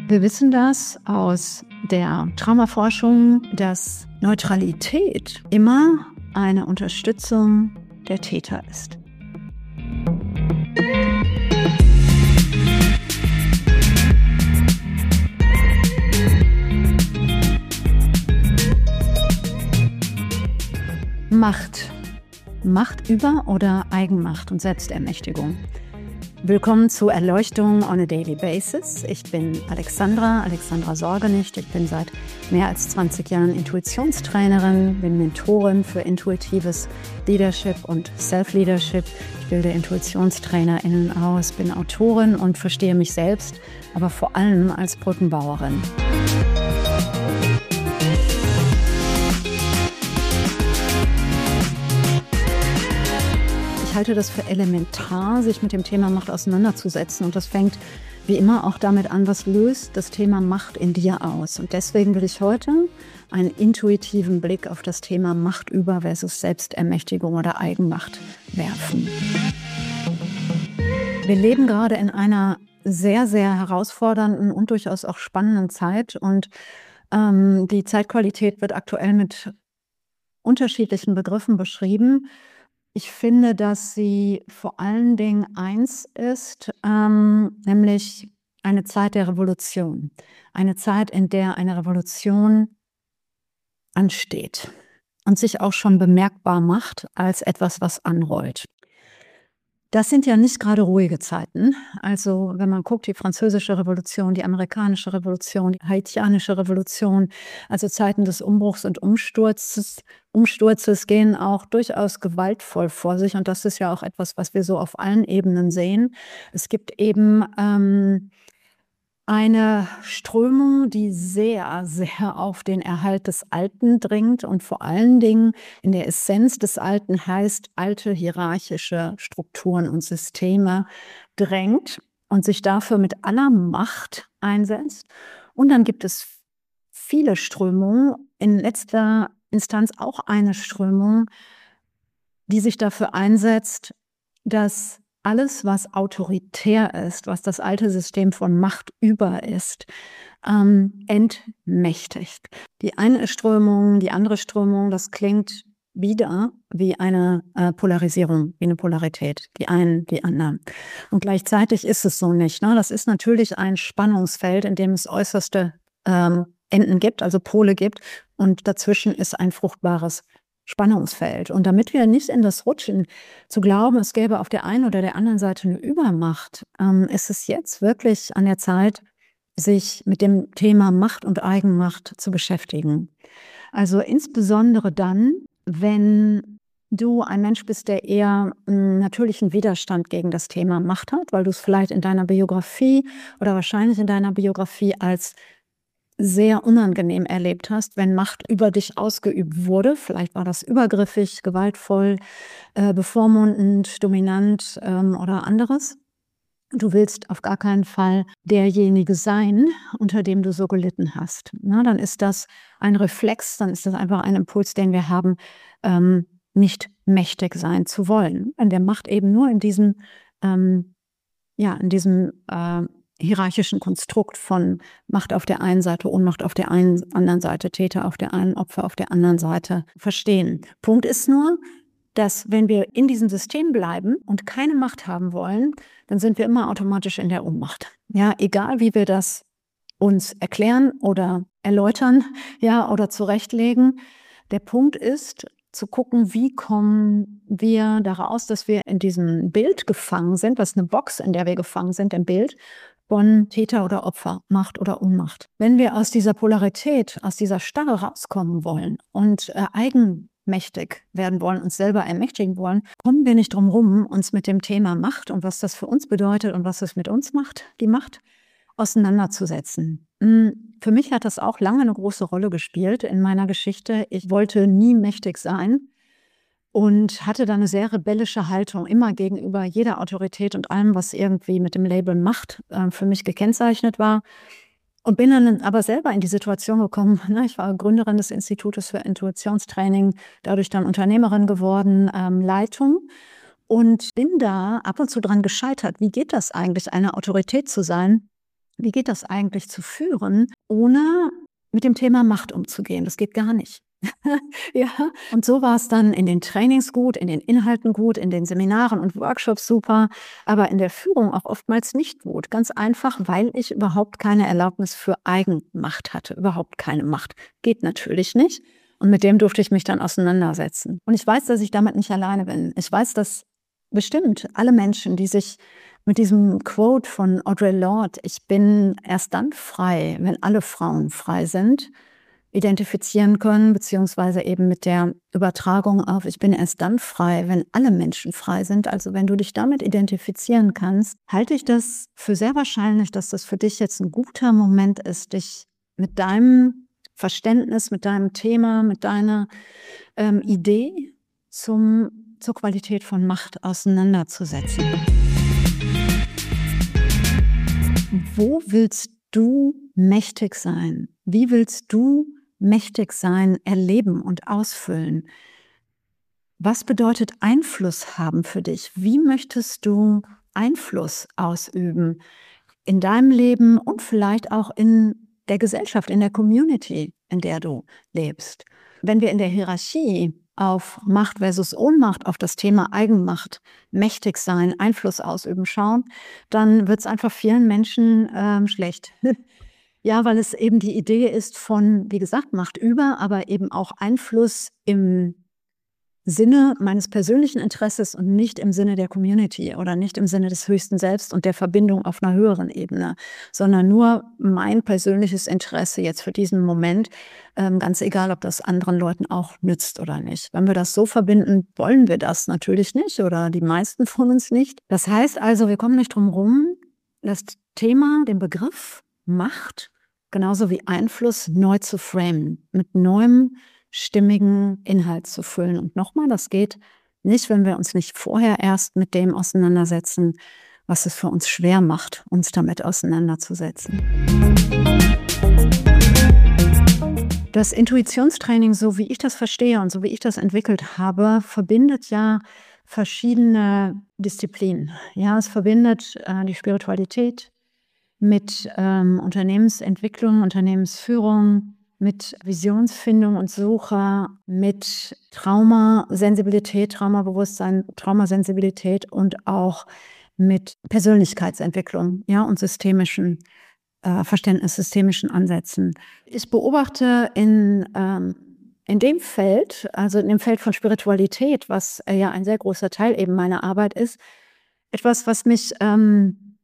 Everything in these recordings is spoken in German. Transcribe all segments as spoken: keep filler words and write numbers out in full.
Wir wissen das aus der Traumaforschung, dass Neutralität immer eine Unterstützung der Täter ist. Macht. Macht über oder Eigenmacht und Selbstermächtigung. Willkommen zu Erleuchtung on a Daily Basis. Ich bin Alexandra, Alexandra Sorgenicht. Ich bin seit mehr als zwanzig Jahren Intuitionstrainerin, bin Mentorin für intuitives Leadership und Self-Leadership. Ich bilde IntuitionstrainerInnen aus, bin Autorin und verstehe mich selbst, aber vor allem als Brückenbauerin. Ich halte das für elementar, sich mit dem Thema Macht auseinanderzusetzen. Und das fängt wie immer auch damit an, was löst das Thema Macht in dir aus. Und deswegen will ich heute einen intuitiven Blick auf das Thema Macht über versus Selbstermächtigung oder Eigenmacht werfen. Wir leben gerade in einer sehr, sehr herausfordernden und durchaus auch spannenden Zeit. Und ähm, die Zeitqualität wird aktuell mit unterschiedlichen Begriffen beschrieben. Ich finde, dass sie vor allen Dingen eins ist, ähm, nämlich eine Zeit der Revolution. Eine Zeit, in der eine Revolution ansteht und sich auch schon bemerkbar macht als etwas, was anrollt. Das sind ja nicht gerade ruhige Zeiten. Also wenn man guckt, die französische Revolution, die amerikanische Revolution, die haitianische Revolution, also Zeiten des Umbruchs und Umsturzes, Umsturzes gehen auch durchaus gewaltvoll vor sich. Und das ist ja auch etwas, was wir so auf allen Ebenen sehen. Es gibt eben ähm, eine Strömung, die sehr, sehr auf den Erhalt des Alten dringt und vor allen Dingen in der Essenz des Alten heißt, alte hierarchische Strukturen und Systeme drängt und sich dafür mit aller Macht einsetzt. Und dann gibt es viele Strömungen, in letzter Instanz auch eine Strömung, die sich dafür einsetzt, dass alles, was autoritär ist, was das alte System von Macht über ist, ähm, entmächtigt. Die eine Strömung, die andere Strömung, das klingt wieder wie eine äh, Polarisierung, wie eine Polarität. Die einen, die anderen. Und gleichzeitig ist es so nicht. Ne? Das ist natürlich ein Spannungsfeld, in dem es äußerste ähm, Enden gibt, also Pole gibt. Und dazwischen ist ein fruchtbares Spannungsfeld. Und damit wir nicht in das rutschen, zu glauben, es gäbe auf der einen oder der anderen Seite eine Übermacht, ähm, ist es jetzt wirklich an der Zeit, sich mit dem Thema Macht und Eigenmacht zu beschäftigen. Also insbesondere dann, wenn du ein Mensch bist, der eher einen natürlichen Widerstand gegen das Thema Macht hat, weil du es vielleicht in deiner Biografie oder wahrscheinlich in deiner Biografie als sehr unangenehm erlebt hast, wenn Macht über dich ausgeübt wurde. Vielleicht war das übergriffig, gewaltvoll, äh, bevormundend, dominant ähm, oder anderes. Du willst auf gar keinen Fall derjenige sein, unter dem du so gelitten hast. Na, dann ist das ein Reflex, dann ist das einfach ein Impuls, den wir haben, ähm, nicht mächtig sein zu wollen. Und der Macht eben nur in diesem, ähm, ja, in diesem äh, hierarchischen Konstrukt von Macht auf der einen Seite, Ohnmacht auf der einen, anderen Seite, Täter auf der einen, Opfer auf der anderen Seite verstehen. Punkt ist nur, dass wenn wir in diesem System bleiben und keine Macht haben wollen, dann sind wir immer automatisch in der Ohnmacht. Ja, egal wie wir das uns erklären oder erläutern, ja, oder zurechtlegen. Der Punkt ist, zu gucken, wie kommen wir daraus, dass wir in diesem Bild gefangen sind, was eine Box, in der wir gefangen sind, im Bild von Täter oder Opfer, Macht oder Ohnmacht. Wenn wir aus dieser Polarität, aus dieser Starre rauskommen wollen und äh, eigenmächtig werden wollen, uns selber ermächtigen wollen, kommen wir nicht drum rum, uns mit dem Thema Macht und was das für uns bedeutet und was es mit uns macht, die Macht, auseinanderzusetzen. Für mich hat das auch lange eine große Rolle gespielt in meiner Geschichte. Ich wollte nie mächtig sein und hatte dann eine sehr rebellische Haltung immer gegenüber jeder Autorität und allem, was irgendwie mit dem Label Macht äh, für mich gekennzeichnet war. Und bin dann aber selber in die Situation gekommen, ne, ich war Gründerin des Institutes für Intuitionstraining, dadurch dann Unternehmerin geworden, ähm, Leitung. Und bin da ab und zu dran gescheitert. Wie geht das eigentlich, eine Autorität zu sein, wie geht das eigentlich zu führen, ohne mit dem Thema Macht umzugehen? Das geht gar nicht. Ja, und so war es dann in den Trainings gut, in den Inhalten gut, in den Seminaren und Workshops super, aber in der Führung auch oftmals nicht gut. Ganz einfach, weil ich überhaupt keine Erlaubnis für Eigenmacht hatte, überhaupt keine Macht. Geht natürlich nicht. Und mit dem durfte ich mich dann auseinandersetzen. Und ich weiß, dass ich damit nicht alleine bin. Ich weiß, dass bestimmt alle Menschen, die sich mit diesem Quote von Audre Lorde, ich bin erst dann frei, wenn alle Frauen frei sind, identifizieren können, beziehungsweise eben mit der Übertragung auf, ich bin erst dann frei, wenn alle Menschen frei sind. Also wenn du dich damit identifizieren kannst, halte ich das für sehr wahrscheinlich, dass das für dich jetzt ein guter Moment ist, dich mit deinem Verständnis, mit deinem Thema, mit deiner ähm, Idee zum, zur Qualität von Macht auseinanderzusetzen. Wo willst du mächtig sein? Wie willst du mächtig sein, erleben und ausfüllen? Was bedeutet Einfluss haben für dich? Wie möchtest du Einfluss ausüben in deinem Leben und vielleicht auch in der Gesellschaft, in der Community, in der du lebst? Wenn wir in der Hierarchie auf Macht versus Ohnmacht, auf das Thema Eigenmacht, mächtig sein, Einfluss ausüben schauen, dann wird es einfach vielen Menschen ähm, schlecht. Ja, weil es eben die Idee ist von, wie gesagt, Macht über, aber eben auch Einfluss im Sinne meines persönlichen Interesses und nicht im Sinne der Community oder nicht im Sinne des höchsten Selbst und der Verbindung auf einer höheren Ebene, sondern nur mein persönliches Interesse jetzt für diesen Moment, ähm, ganz egal, ob das anderen Leuten auch nützt oder nicht. Wenn wir das so verbinden, wollen wir das natürlich nicht oder die meisten von uns nicht. Das heißt also, wir kommen nicht drum rum, das Thema, den Begriff Macht, genauso wie Einfluss neu zu framen, mit neuem, stimmigen Inhalt zu füllen. Und nochmal, das geht nicht, wenn wir uns nicht vorher erst mit dem auseinandersetzen, was es für uns schwer macht, uns damit auseinanderzusetzen. Das Intuitionstraining, so wie ich das verstehe und so wie ich das entwickelt habe, verbindet ja verschiedene Disziplinen. Ja, es verbindet äh, die Spiritualität mit ähm, Unternehmensentwicklung, Unternehmensführung, mit Visionsfindung und Suche, mit Traumasensibilität, Traumabewusstsein, Traumasensibilität und auch mit Persönlichkeitsentwicklung, ja, und systemischen äh, Verständnis, systemischen Ansätzen. Ich beobachte in, ähm, in dem Feld, also in dem Feld von Spiritualität, was äh, ja ein sehr großer Teil eben meiner Arbeit ist, etwas, was mich ähm,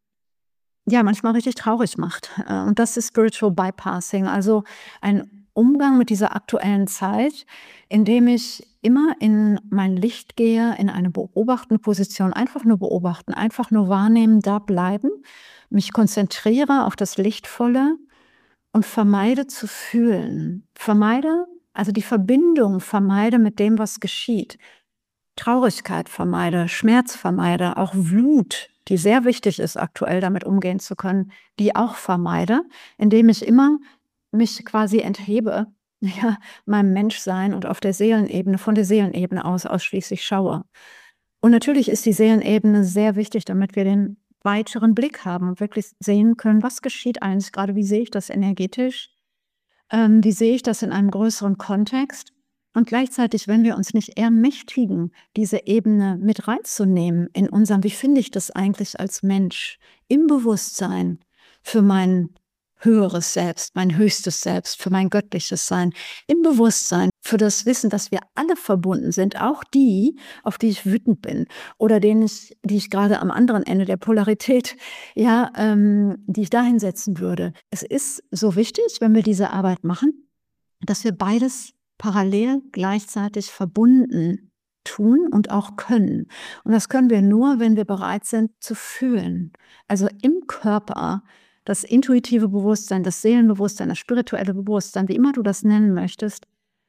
ja manchmal richtig traurig macht. Und das ist Spiritual Bypassing, also ein Umgang mit dieser aktuellen Zeit, in dem ich immer in mein Licht gehe, in eine beobachtende Position, einfach nur beobachten, einfach nur wahrnehmen, da bleiben, mich konzentriere auf das Lichtvolle und vermeide zu fühlen. Vermeide, also die Verbindung vermeide mit dem, was geschieht. Traurigkeit vermeide, Schmerz vermeide, auch Wut, die sehr wichtig ist, aktuell damit umgehen zu können, die auch vermeide, indem ich immer mich quasi enthebe, ja, meinem Menschsein und auf der Seelenebene, von der Seelenebene aus ausschließlich schaue. Und natürlich ist die Seelenebene sehr wichtig, damit wir den weiteren Blick haben und wirklich sehen können, was geschieht eigentlich gerade, wie sehe ich das energetisch, ähm, wie sehe ich das in einem größeren Kontext. Und gleichzeitig, wenn wir uns nicht ermächtigen, diese Ebene mit reinzunehmen in unserem, wie finde ich das eigentlich als Mensch, im Bewusstsein für mein höheres Selbst, mein höchstes Selbst, für mein göttliches Sein, im Bewusstsein für das Wissen, dass wir alle verbunden sind, auch die, auf die ich wütend bin oder denen ich, die ich gerade am anderen Ende der Polarität, ja, ähm, die ich da hinsetzen würde. Es ist so wichtig, wenn wir diese Arbeit machen, dass wir beides parallel gleichzeitig verbunden tun und auch können. Und das können wir nur, wenn wir bereit sind zu fühlen. Also im Körper das intuitive Bewusstsein, das Seelenbewusstsein, das spirituelle Bewusstsein, wie immer du das nennen möchtest,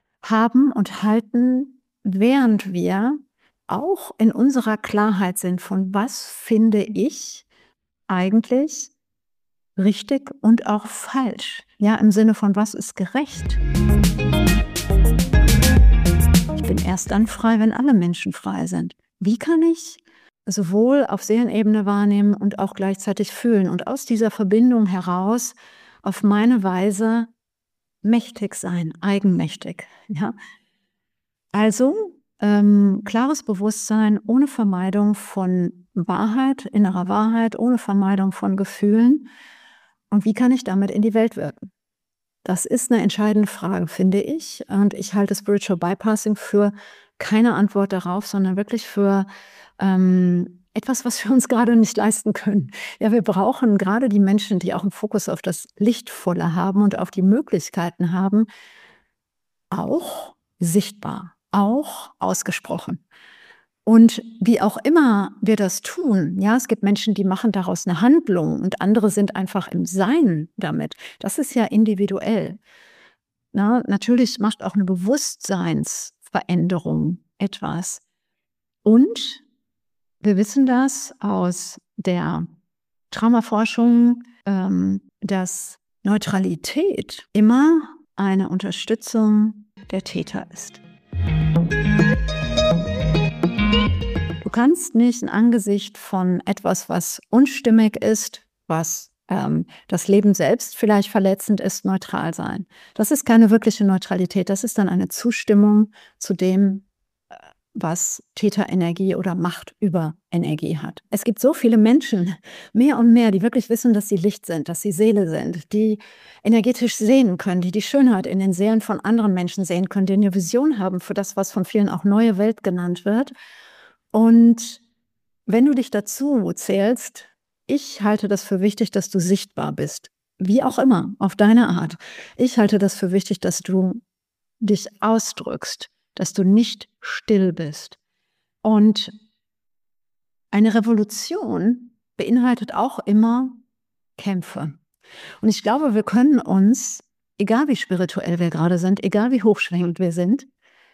haben und halten, während wir auch in unserer Klarheit sind von was finde ich eigentlich richtig und auch falsch. Ja, im Sinne von was ist gerecht. Ich bin erst dann frei, wenn alle Menschen frei sind. Wie kann ich sowohl auf Seelenebene wahrnehmen und auch gleichzeitig fühlen und aus dieser Verbindung heraus auf meine Weise mächtig sein, eigenmächtig, ja? Also, ähm, klares Bewusstsein ohne Vermeidung von Wahrheit, innerer Wahrheit, ohne Vermeidung von Gefühlen. Und wie kann ich damit in die Welt wirken? Das ist 'ne entscheidende Frage, finde ich. Und ich halte Spiritual Bypassing für keine Antwort darauf, sondern wirklich für, ähm, etwas, was wir uns grade nicht leisten können. Ja, wir brauchen grade die Menschen, die auch 'n Fokus auf das Lichtvolle haben und auf die Möglichkeiten haben auch sichtbar, auch ausgesprochen. Und wie auch immer wir das tun, ja, es gibt Menschen, die machen daraus 'ne Handlung und andere sind einfach im Sein damit. Das ist ja individuell. Ne, natürlich macht auch 'ne Bewusstseinsveränderung etwas. Und wir wissen das aus der Traumaforschung, ähm, dass Neutralität immer eine Unterstützung der Täter ist. Du kannst nicht im Angesicht von etwas, was unstimmig ist, was, ähm, das Leben selbst vielleicht verletzend ist, neutral sein. Das ist keine wirkliche Neutralität. Das ist dann eine Zustimmung zu dem, äh, was Täterenergie oder Macht über Energie hat. Es gibt so viele Menschen, mehr und mehr, die wirklich wissen, dass sie Licht sind, dass sie Seele sind, die energetisch sehen können, die die Schönheit in den Seelen von anderen Menschen sehen können, die 'ne Vision haben für das, was von vielen auch neue Welt genannt wird. Und wenn du dich dazu zählst, ich halte das für wichtig, dass du sichtbar bist, wie auch immer, auf deine Art. Ich halte das für wichtig, dass du dich ausdrückst, dass du nicht still bist. Und eine Revolution beinhaltet auch immer Kämpfe. Und ich glaube, wir können uns, egal wie spirituell wir grade sind, egal wie hochschwingend wir sind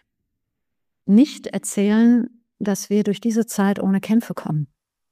nicht erzählen, dass wir durch diese Zeit ohne Kämpfe kommen.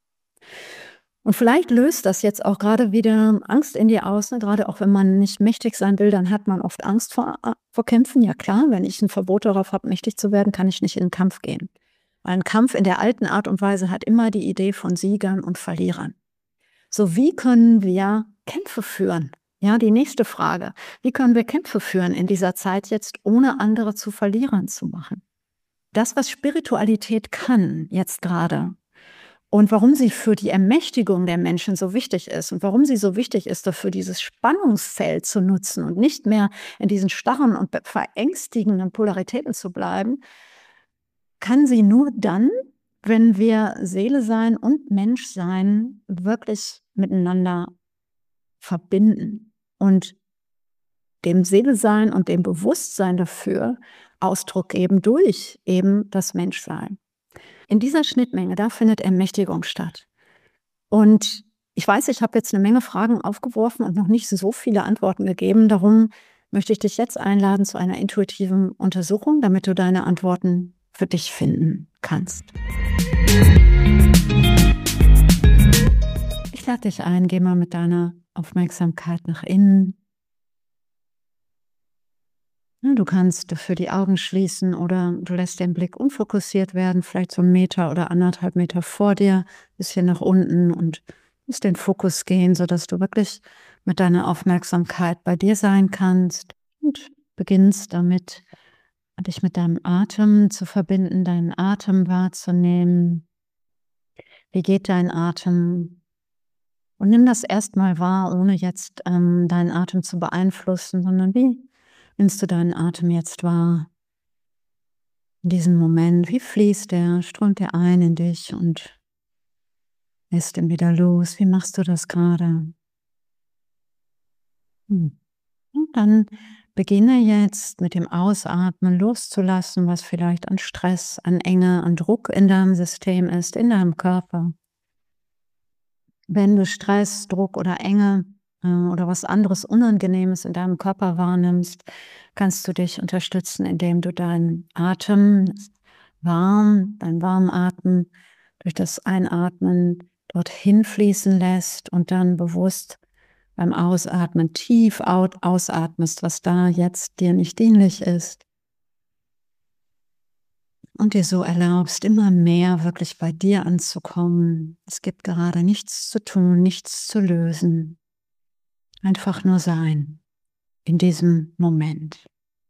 Und vielleicht löst das jetzt auch grade wieder Angst in dir aus, ne? Grade auch wenn man nicht mächtig sein will, dann hat man oft Angst vor a vor Kämpfen. Ja klar, wenn ich 'n Verbot darauf habe, mächtig zu werden, kann ich nicht in 'n Kampf gehen. Weil 'n Kampf in der alten Art und Weise hat immer die Idee von Siegern und Verlierern. So, wie können wir Kämpfe führen? Ja, die nächste Frage. Wie können wir Kämpfe führen in dieser Zeit jetzt, ohne andere zu Verlierern zu machen? Das, was Spiritualität kann jetzt grade und warum sie für die Ermächtigung der Menschen so wichtig ist und warum sie so wichtig ist, dafür dieses Spannungsfeld zu nutzen und nicht mehr in diesen starren und be verängstigenden Polaritäten zu bleiben kann sie nur dann, wenn wir Seele sein und Menschsein wirklich miteinander verbinden und dem Seele-Sein und dem Bewusstsein dafür Ausdruck geben durch eben das Menschsein. In dieser Schnittmenge, da findet Ermächtigung statt. Und ich weiß, ich habe jetzt 'ne Menge Fragen aufgeworfen und noch nicht so viele Antworten gegeben. Darum möchte ich dich jetzt einladen zu einer intuitiven Untersuchung, damit du deine Antworten für dich finden kannst. Ich lade dich ein, geh mal mit deiner Aufmerksamkeit nach innen. Ne, du kannst dafür die Augen schließen oder du lässt den Blick unfokussiert werden, vielleicht so 'n Meter oder anderthalb Meter vor dir, bisschen nach unten und lässt den Fokus gehen, sodass du wirklich mit deiner Aufmerksamkeit bei dir sein kannst und beginnst damit, dich mit deinem Atem zu verbinden, deinen Atem wahrzunehmen. Wie geht dein Atem? Und nimm das erst mal wahr, ohne jetzt, ähm, deinen Atem zu beeinflussen, sondern wie nimmst du deinen Atem jetzt wahr? In diesem Moment, wie fließt der? Strömt der ein in dich und lässt ihn wieder los? Wie machst du das grade? Hm. Und dann beginne jetzt mit dem Ausatmen loszulassen, was vielleicht an Stress, an Enge, an Druck in deinem System ist, in deinem Körper. Wenn du Stress, Druck oder Enge, äh, oder was anderes Unangenehmes in deinem Körper wahrnimmst, kannst du dich unterstützen, indem du deinen Atem warm deinen warmen Atem durch das Einatmen dorthin fließen lässt und dann bewusst beim Ausatmen tief out ausatmest, was da jetzt dir nicht dienlich ist. und dir so erlaubst, immer mehr wirklich bei dir anzukommen. Es gibt gerade nichts zu tun, nichts zu lösen. Einfach nur sein in diesem Moment.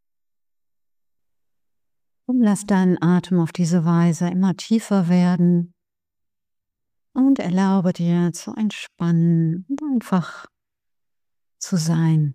Und lass deinen Atem auf diese Weise immer tiefer werden und erlaube dir zu entspannen und einfach zu sein.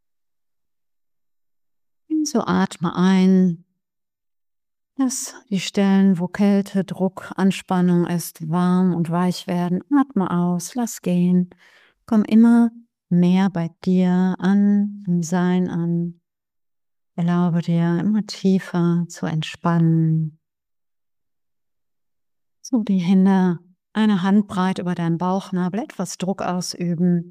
So atme ein, lass die Stellen, wo Kälte, Druck, Anspannung ist, warm und weich werden. Atme aus, lass gehen. Komm immer mehr bei dir an, im Sein an. Erlaube dir immer tiefer zu entspannen. So die Hände eine Handbreit über deinen Bauchnabel, etwas Druck ausüben.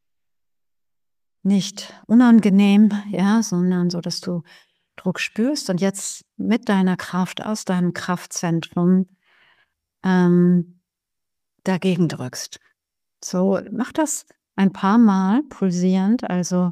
Nicht unangenehm, ja, sondern so, dass du Druck spürst und jetzt mit deiner Kraft aus deinem Kraftzentrum ähm, dagegen drückst. So, mach das ein paar Mal pulsierend, also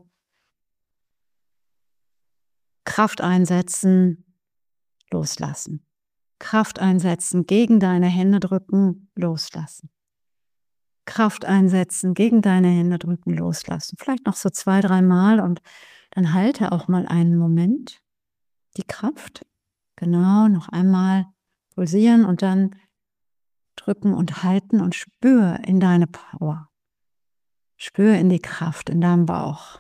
Kraft einsetzen, loslassen. Kraft einsetzen, gegen deine Hände drücken, loslassen. Kraft einsetzen, gegen deine Hände drücken, loslassen. Vielleicht noch so zwei, drei Mal und dann halte auch mal einen Moment die Kraft. Genau, noch einmal pulsieren und dann drücken und halten und spür in deine Power. Spür in die Kraft in deinem Bauch.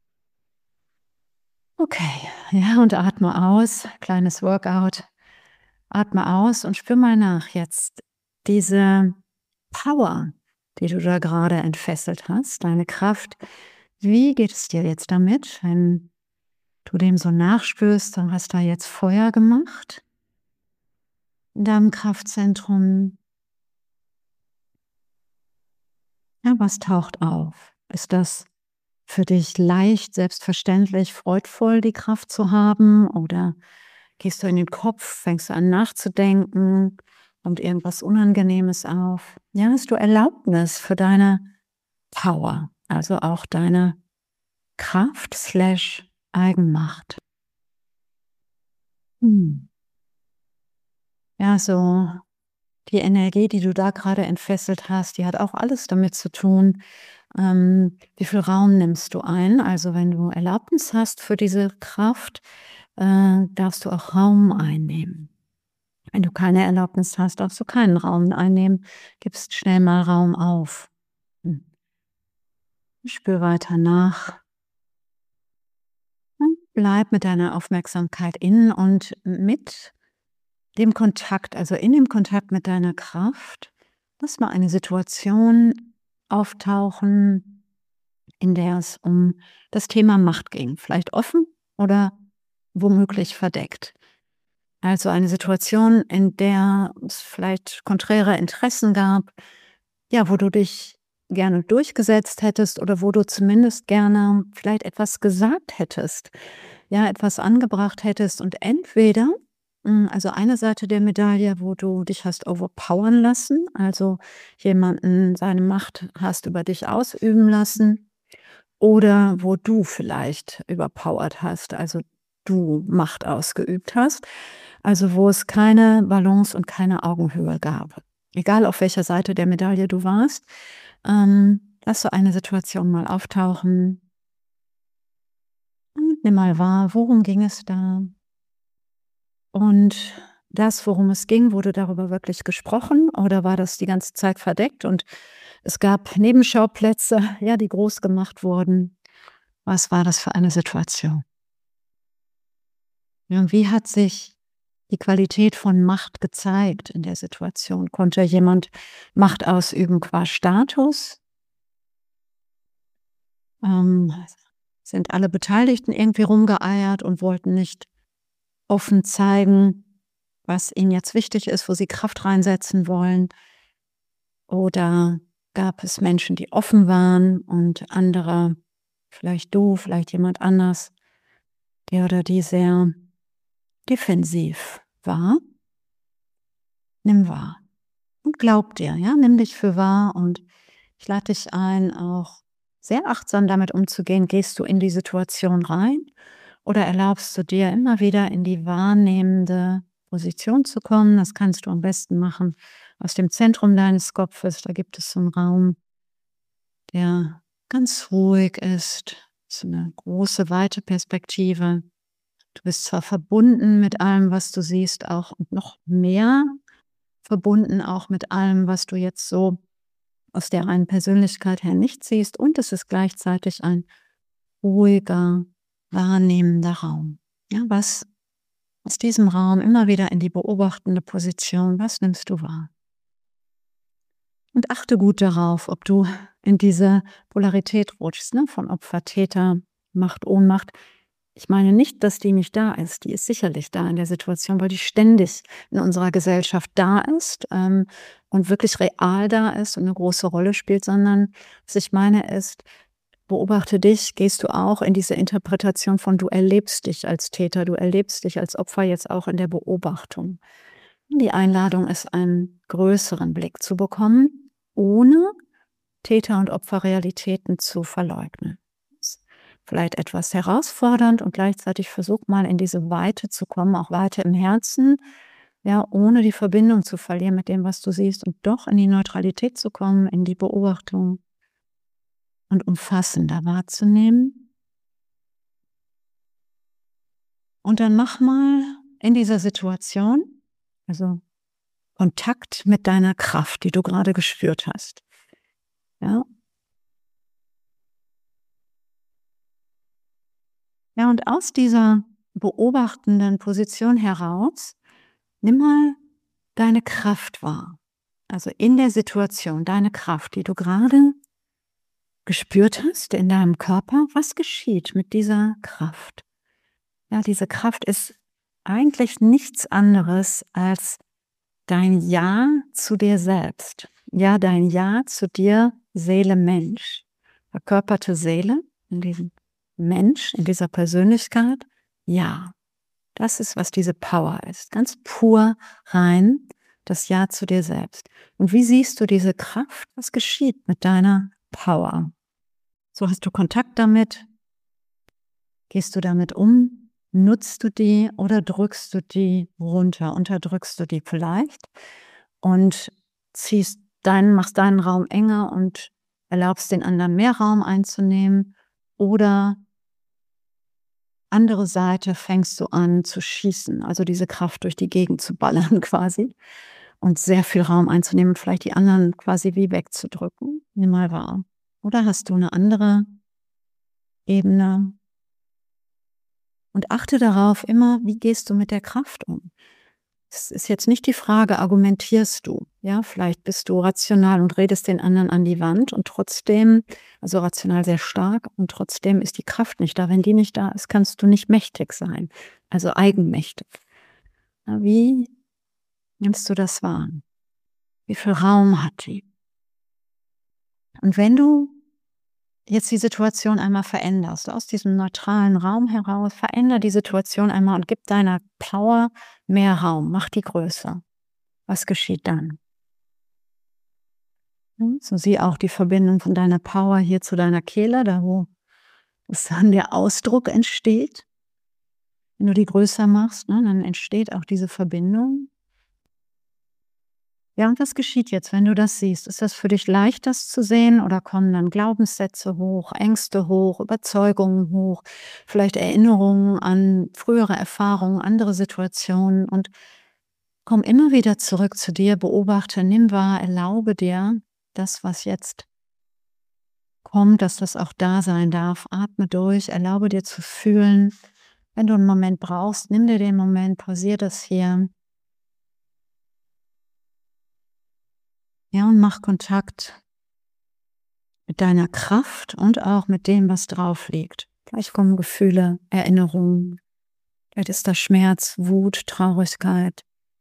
Okay, ja, und atme aus. Kleines Workout. Atme aus und spür mal nach jetzt diese Power, die du da gerade entfesselt hast, deine Kraft. Wie geht es dir jetzt damit, wenn du dem so nachspürst, dann hast du da jetzt Feuer gemacht in deinem Kraftzentrum? Ja, was taucht auf? Ist das für dich leicht, selbstverständlich, freudvoll, die Kraft zu haben? Oder gehst du in den Kopf, fängst du an nachzudenken, kommt irgendwas Unangenehmes auf? Ja, hast du Erlaubnis für deine Power, also auch deine Kraft slash Eigenmacht? Hm. Ja, so die Energie, die du da gerade entfesselt hast, die hat auch alles damit zu tun, ähm, wie viel Raum nimmst du ein. Also wenn du Erlaubnis hast für diese Kraft, äh, darfst du auch Raum einnehmen. Wenn du keine Erlaubnis hast, darfst du keinen Raum einnehmen, gibst schnell mal Raum auf. Hm. Spür weiter nach. Und bleib mit deiner Aufmerksamkeit in und mit dem Kontakt, also in dem Kontakt mit deiner Kraft, lass mal eine Situation auftauchen, in der es um das Thema Macht ging. Vielleicht offen oder womöglich verdeckt. Also eine Situation, in der es vielleicht konträre Interessen gab, ja, wo du dich gerne durchgesetzt hättest oder wo du zumindest gerne vielleicht etwas gesagt hättest, ja, etwas angebracht hättest und entweder, hm, also eine Seite der Medaille, wo du dich hast overpowern lassen, also jemanden seine Macht hast über dich ausüben lassen, oder wo du vielleicht überpowered hast, also du Macht ausgeübt hast, also wo es keine Balance und keine Augenhöhe gab. Egal auf welcher Seite der Medaille du warst, ähm, lass so eine Situation mal auftauchen und nimm mal wahr, worum ging es da? Und das, worum es ging, wurde darüber wirklich gesprochen oder war das die ganze Zeit verdeckt und es gab Nebenschauplätze, ja, die groß gemacht wurden? Was war das für eine Situation? Ja, und wie hat sich die Qualität von Macht gezeigt in der Situation? Konnte jemand Macht ausüben qua Status? Ähm, sind alle Beteiligten irgendwie rumgeeiert und wollten nicht offen zeigen, was ihnen jetzt wichtig ist, wo sie Kraft reinsetzen wollen? Oder gab es Menschen, die offen waren und andere, vielleicht du, vielleicht jemand anders, der oder die sehr defensiv war? Nimm wahr und glaub dir, ja, nimm dich für wahr und ich lade dich ein, auch sehr achtsam damit umzugehen. Gehst du in die Situation rein oder erlaubst du dir immer wieder in die wahrnehmende Position zu kommen. Das kannst du am besten machen aus dem Zentrum deines Kopfes. Da gibt es so einen Raum, der ganz ruhig ist, so eine große, weite Perspektive. Du bist zwar verbunden mit allem, was du siehst, auch und noch mehr verbunden auch mit allem, was du jetzt so aus der reinen Persönlichkeit her nicht siehst. Und es ist gleichzeitig ein ruhiger, wahrnehmender Raum. Ja, was aus diesem Raum immer wieder in die beobachtende Position, was nimmst du wahr? Und achte gut darauf, ob du in diese Polarität rutschst, ne? Von Opfer, Täter, Macht, Ohnmacht. Ich meine nicht, dass die nicht da ist. Die ist sicherlich da in der Situation, weil die ständig in unserer Gesellschaft da ist ähm, und wirklich real da ist und eine große Rolle spielt, sondern was ich meine ist, beobachte dich, gehst du auch in diese Interpretation von du erlebst dich als Täter, du erlebst dich als Opfer jetzt auch in der Beobachtung. Die Einladung ist, einen größeren Blick zu bekommen, ohne Täter- und Opferrealitäten zu verleugnen. Vielleicht etwas herausfordernd und gleichzeitig versuch mal in diese Weite zu kommen, auch Weite im Herzen, ja, ohne die Verbindung zu verlieren mit dem, was du siehst und doch in die Neutralität zu kommen, in die Beobachtung und umfassender wahrzunehmen. Und dann mach mal in dieser Situation, also Kontakt mit deiner Kraft, die du gerade gespürt hast. Ja, ja, und aus dieser beobachtenden Position heraus, nimm mal deine Kraft wahr. Also in der Situation, deine Kraft, die du gerade gespürt hast in deinem Körper. Was geschieht mit dieser Kraft? Ja, diese Kraft ist eigentlich nichts anderes als dein Ja zu dir selbst. Ja, dein Ja zu dir, Seele, Mensch. Verkörperte Seele in diesem Mensch, in dieser Persönlichkeit. Ja, das ist, was diese Power ist. Ganz pur rein, das Ja zu dir selbst. Und wie siehst du diese Kraft? Was geschieht mit deiner Power? So hast du Kontakt damit? Gehst du damit um? Nutzt du die oder drückst du die runter? Unterdrückst du die vielleicht? Und ziehst deinen, machst deinen Raum enger und erlaubst den anderen mehr Raum einzunehmen? Oder andere Seite fängst du an zu schießen, also diese Kraft durch die Gegend zu ballern quasi und sehr viel Raum einzunehmen und vielleicht die anderen quasi wie wegzudrücken. Nimm mal wahr. Oder hast du eine andere Ebene? Und achte darauf immer, wie gehst du mit der Kraft um? Es ist jetzt nicht die Frage, argumentierst du? Ja, vielleicht bist du rational und redest den anderen an die Wand und trotzdem, also rational sehr stark, und trotzdem ist die Kraft nicht da. Wenn die nicht da ist, kannst du nicht mächtig sein, also eigenmächtig. Na, wie nimmst du das wahr? Wie viel Raum hat die? Und wenn du jetzt die Situation einmal veränderst, aus diesem neutralen Raum heraus, veränder die Situation einmal und gib deiner Power mehr Raum, mach die größer. Was geschieht dann? Hm, so sieh auch die Verbindung von deiner Power hier zu deiner Kehle, da wo es dann der Ausdruck entsteht. Wenn du die größer machst, ne, dann entsteht auch diese Verbindung. Ja, und was geschieht jetzt, wenn du das siehst? Ist das für dich leicht, das zu sehen, oder kommen dann Glaubenssätze hoch, Ängste hoch, Überzeugungen hoch, vielleicht Erinnerungen an frühere Erfahrungen, andere Situationen, und komm immer wieder zurück zu dir, beobachte, nimm wahr, erlaube dir das, was jetzt kommt, dass das auch da sein darf. Atme durch, erlaube dir zu fühlen. Wenn du einen Moment brauchst, nimm dir den Moment, pausier das hier. Ja, und mach Kontakt mit deiner Kraft und auch mit dem, was drauf liegt. Vielleicht kommen Gefühle, Erinnerungen, vielleicht ist da Schmerz, Wut, Traurigkeit.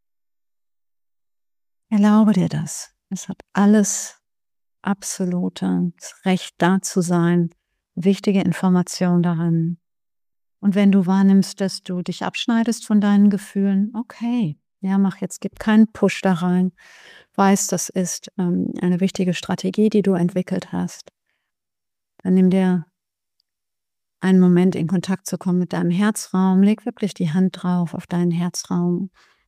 Erlaube dir das. Es hat alles absolutes Recht, da zu sein. Wichtige Information darin. Und wenn du wahrnimmst, dass du dich abschneidest von deinen Gefühlen, okay, ja, mach jetzt, gib keinen Push da rein. Weiß, das ist ähm, eine wichtige Strategie, die du entwickelt hast. Dann nimm dir einen Moment, in Kontakt zu kommen mit deinem Herzraum. Leg wirklich die Hand drauf auf deinen Herzraum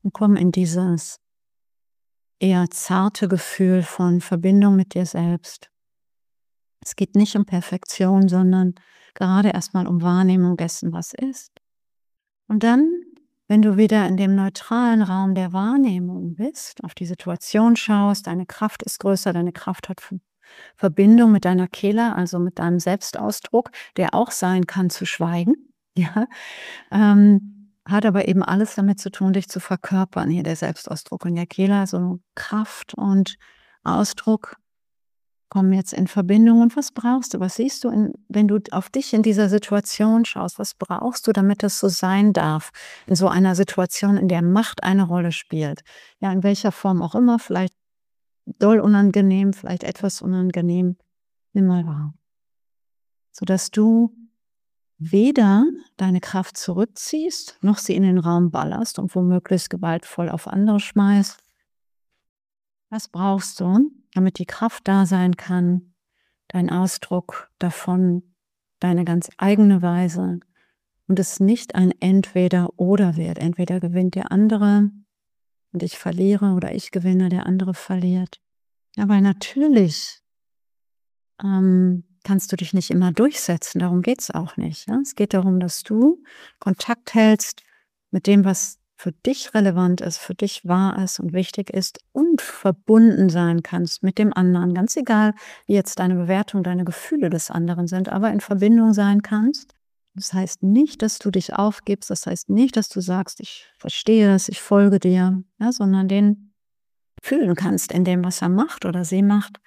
Und komm in dieses eher zarte Gefühl von Verbindung mit dir selbst. Es geht nicht um Perfektion, sondern gerade erstmal um Wahrnehmung dessen, was ist. Und dann, wenn du wieder in dem neutralen Raum der Wahrnehmung bist, auf die Situation schaust, deine Kraft ist größer, deine Kraft hat Verbindung mit deiner Kehle, also mit deinem Selbstausdruck, der auch sein kann zu schweigen, ja, ähm, hat aber eben alles damit zu tun, dich zu verkörpern, hier der Selbstausdruck in der Kehle, also Kraft und Ausdruck kommen jetzt in Verbindung. Und was brauchst du? Was siehst du, in, wenn du auf dich in dieser Situation schaust? Was brauchst du, damit es so sein darf? In so einer Situation, in der Macht eine Rolle spielt. Ja, in welcher Form auch immer, vielleicht doll unangenehm, vielleicht etwas unangenehm. Nimm mal wahr. Sodass du weder deine Kraft zurückziehst, noch sie in den Raum ballerst und womöglich gewaltvoll auf andere schmeißt. Was brauchst du, damit die Kraft da sein kann, dein Ausdruck davon, deine ganz eigene Weise und es nicht ein Entweder-Oder wird. Entweder gewinnt der andere und ich verliere oder ich gewinne, der andere verliert. Aber natürlich ähm, kannst du dich nicht immer durchsetzen, darum geht es auch nicht. Ja? Es geht darum, dass du Kontakt hältst mit dem, was für dich relevant ist, für dich wahr ist und wichtig ist und verbunden sein kannst mit dem anderen, ganz egal, wie jetzt deine Bewertung, deine Gefühle des anderen sind, aber in Verbindung sein kannst. Das heißt nicht, dass du dich aufgibst, das heißt nicht, dass du sagst, ich verstehe es, ich folge dir, ja, sondern den fühlen kannst in dem, was er macht oder sie macht.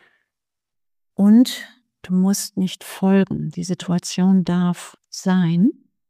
Und du musst nicht folgen. Die Situation darf sein.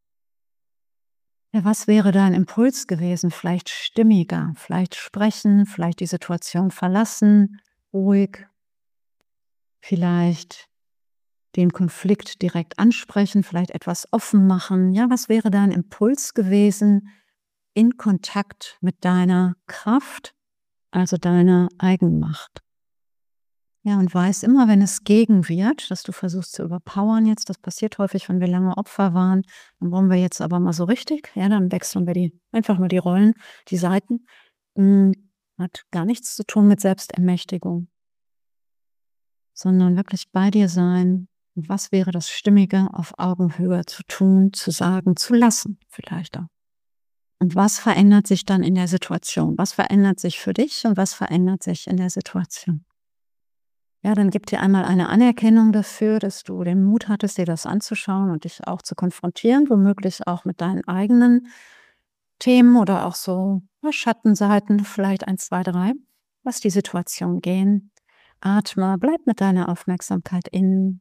Ja, was wäre dein Impuls gewesen? Vielleicht stimmiger, vielleicht sprechen, vielleicht die Situation verlassen, ruhig, vielleicht den Konflikt direkt ansprechen, vielleicht etwas offen machen. Ja, was wäre dein Impuls gewesen in Kontakt mit deiner Kraft, also deiner Eigenmacht? Ja, und weiß immer, wenn es gegen wird, dass du versuchst zu überpowern jetzt, das passiert häufig, wenn wir lange Opfer waren, dann wollen wir jetzt aber mal so richtig, ja, dann wechseln wir die, einfach mal die Rollen, die Seiten. Hm, hat gar nichts zu tun mit Selbstermächtigung, sondern wirklich bei dir sein. Und was wäre das Stimmige auf Augenhöhe zu tun, zu sagen, zu lassen vielleicht auch. Und was verändert sich dann in der Situation? Was verändert sich für dich und was verändert sich in der Situation? Ja, dann gib dir einmal eine Anerkennung dafür, dass du den Mut hattest, dir das anzuschauen und dich auch zu konfrontieren, womöglich auch mit deinen eigenen Themen oder auch so ja, Schattenseiten, vielleicht eins, zwei, drei. Lass die Situation gehen. Atme, bleib mit deiner Aufmerksamkeit innen.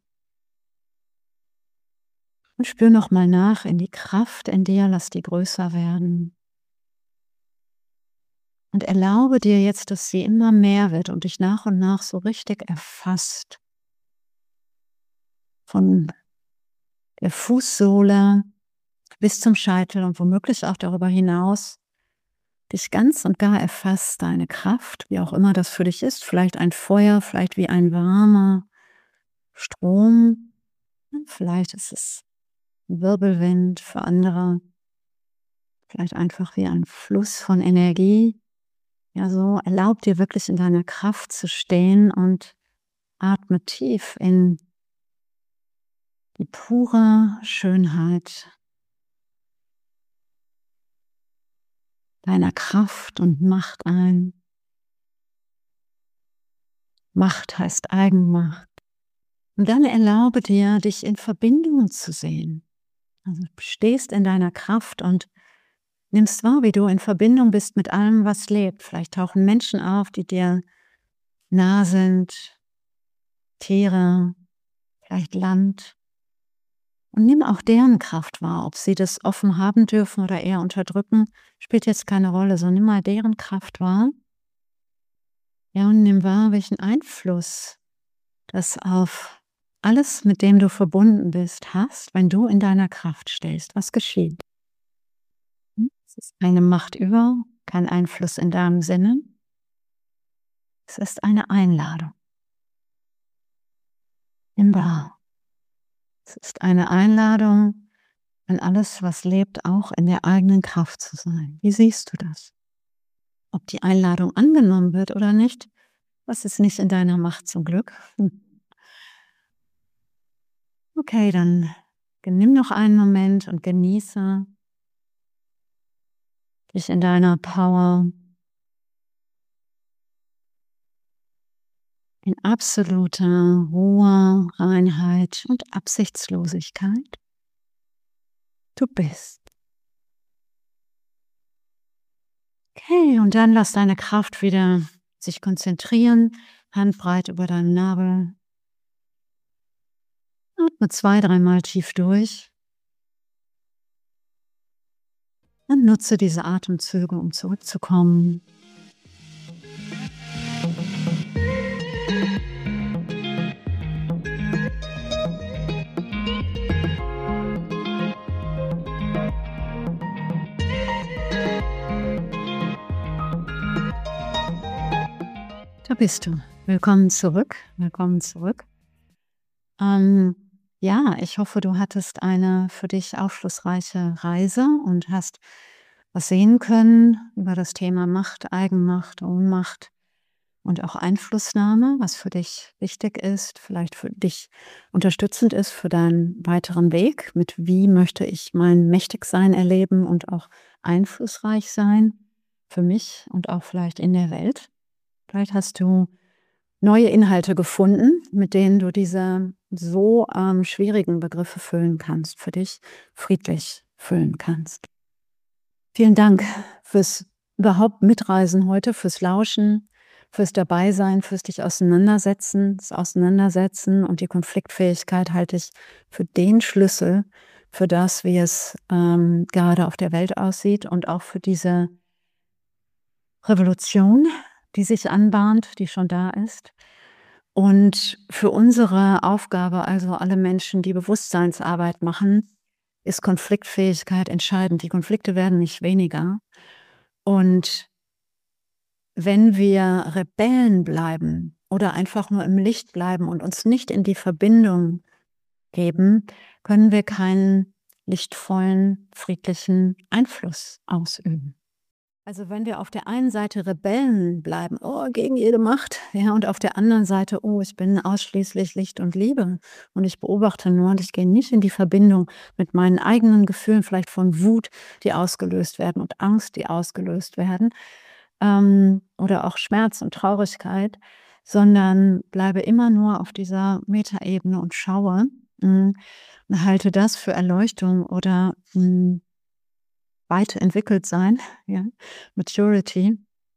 Und spür nochmal nach in die Kraft in dir, lass die größer werden. Und erlaube dir jetzt, dass sie immer mehr wird und dich nach und nach so richtig erfasst. Von der Fußsohle bis zum Scheitel und womöglich auch darüber hinaus dich ganz und gar erfasst, deine Kraft, wie auch immer das für dich ist, vielleicht ein Feuer, vielleicht wie ein warmer Strom, vielleicht ist es ein Wirbelwind für andere, vielleicht einfach wie ein Fluss von Energie. Ja, so erlaub dir wirklich in deiner Kraft zu stehen und atme tief in die pure Schönheit deiner Kraft und Macht ein. Macht heißt Eigenmacht. Und dann erlaube dir, dich in Verbindung zu sehen. Also du stehst in deiner Kraft und nimmst wahr, wie du in Verbindung bist mit allem, was lebt. Vielleicht tauchen Menschen auf, die dir nah sind, Tiere, vielleicht Land. Und nimm auch deren Kraft wahr, ob sie das offen haben dürfen oder eher unterdrücken, spielt jetzt keine Rolle, sondern nimm mal deren Kraft wahr. Ja, und nimm wahr, welchen Einfluss das auf alles, mit dem du verbunden bist, hast, wenn du in deiner Kraft stehst. Was geschieht? Es ist keine Macht über, kein Einfluss in deinem Sinne. Es ist eine Einladung. Nimm wahr. Es ist eine Einladung an alles, was lebt, auch in der eigenen Kraft zu sein. Wie siehst du das? Ob die Einladung angenommen wird oder nicht, das ist nicht in deiner Macht zum Glück. Okay, dann nimm noch einen Moment und genieße dich in deiner Power, in absoluter Ruhe, Reinheit und Absichtslosigkeit. Du bist. Okay, und dann lass deine Kraft wieder sich konzentrieren, handbreit über deinen Nabel. Atme zwei, dreimal tief durch. Und nutze diese Atemzüge, um zurückzukommen. Da bist du. Willkommen zurück. Willkommen zurück. Ähm, ja, ich hoffe, du hattest eine für dich aufschlussreiche Reise und hast was sehen können über das Thema Macht, Eigenmacht, Ohnmacht und auch Einflussnahme, was für dich wichtig ist, vielleicht für dich unterstützend ist für deinen weiteren Weg, mit wie möchte ich mein Mächtigsein erleben und auch einflussreich sein für mich und auch vielleicht in der Welt. Vielleicht hast du neue Inhalte gefunden, mit denen du diese so ähm, schwierigen Begriffe füllen kannst, für dich friedlich füllen kannst. Vielen Dank fürs überhaupt Mitreisen heute, fürs Lauschen, fürs Dabeisein, fürs dich auseinandersetzen. Das Auseinandersetzen und die Konfliktfähigkeit halte ich für den Schlüssel für das, wie es ähm, gerade auf der Welt aussieht und auch für diese Revolution, die sich anbahnt, die schon da ist. Und für unsere Aufgabe, also alle Menschen, die Bewusstseinsarbeit machen, ist Konfliktfähigkeit entscheidend. Die Konflikte werden nicht weniger. Und wenn wir Rebellen bleiben oder einfach nur im Licht bleiben und uns nicht in die Verbindung geben, können wir keinen lichtvollen, friedlichen Einfluss ausüben. Also wenn wir auf der einen Seite Rebellen bleiben, oh, gegen jede Macht, ja, und auf der anderen Seite, oh, ich bin ausschließlich Licht und Liebe und ich beobachte nur und ich gehe nicht in die Verbindung mit meinen eigenen Gefühlen, vielleicht von Wut, die ausgelöst werden und Angst, die ausgelöst werden, ähm, oder auch Schmerz und Traurigkeit, sondern bleibe immer nur auf dieser Metaebene und schaue mh, und halte das für Erleuchtung oder mh, weiterentwickelt sein, ja, Maturity,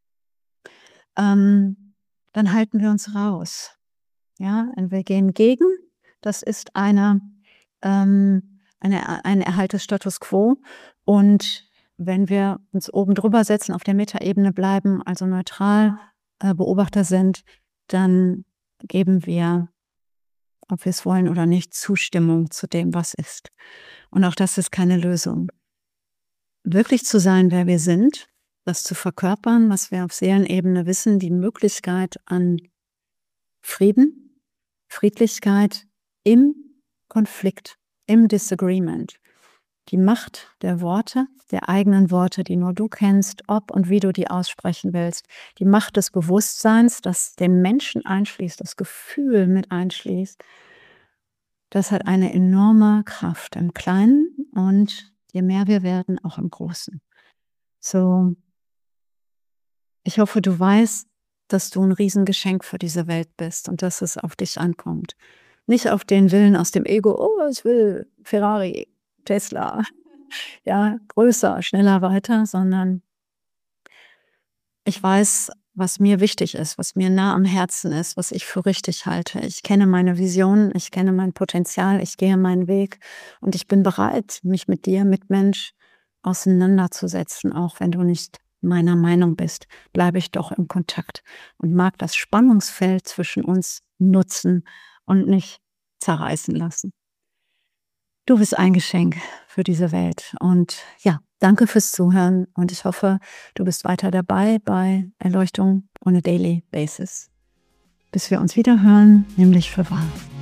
ähm, dann halten wir uns raus. Ja, und wir gehen gegen, das ist eine, ähm, eine, ein Erhalt des Status quo. Und wenn wir uns oben drüber setzen, auf der Metaebene bleiben, also neutral äh, Beobachter sind, dann geben wir, ob wir es wollen oder nicht, Zustimmung zu dem, was ist. Und auch das ist keine Lösung. Wirklich zu sein, wer wir sind, das zu verkörpern, was wir auf Seelenebene wissen, die Möglichkeit an Frieden, Friedlichkeit im Konflikt, im Disagreement. Die Macht der Worte, der eigenen Worte, die nur du kennst, ob und wie du die aussprechen willst. Die Macht des Bewusstseins, das den Menschen einschließt, das Gefühl mit einschließt. Das hat eine enorme Kraft im Kleinen und je mehr wir werden, auch im Großen. So, ich hoffe, du weißt, dass du ein Riesengeschenk für diese Welt bist und dass es auf dich ankommt. Nicht auf den Willen aus dem Ego, oh, ich will Ferrari, Tesla, ja, größer, schneller, weiter, sondern ich weiß, was mir wichtig ist, was mir nah am Herzen ist, was ich für richtig halte. Ich kenne meine Vision, ich kenne mein Potenzial, ich gehe meinen Weg und ich bin bereit, mich mit dir, Mitmensch, auseinanderzusetzen, auch wenn du nicht meiner Meinung bist, bleibe ich doch im Kontakt und mag das Spannungsfeld zwischen uns nutzen und nicht zerreißen lassen. Du bist ein Geschenk für diese Welt und ja, danke fürs Zuhören und ich hoffe, du bist weiter dabei bei Erleuchtung on a Daily Basis. Bis wir uns wieder hören, nämlich für wahr.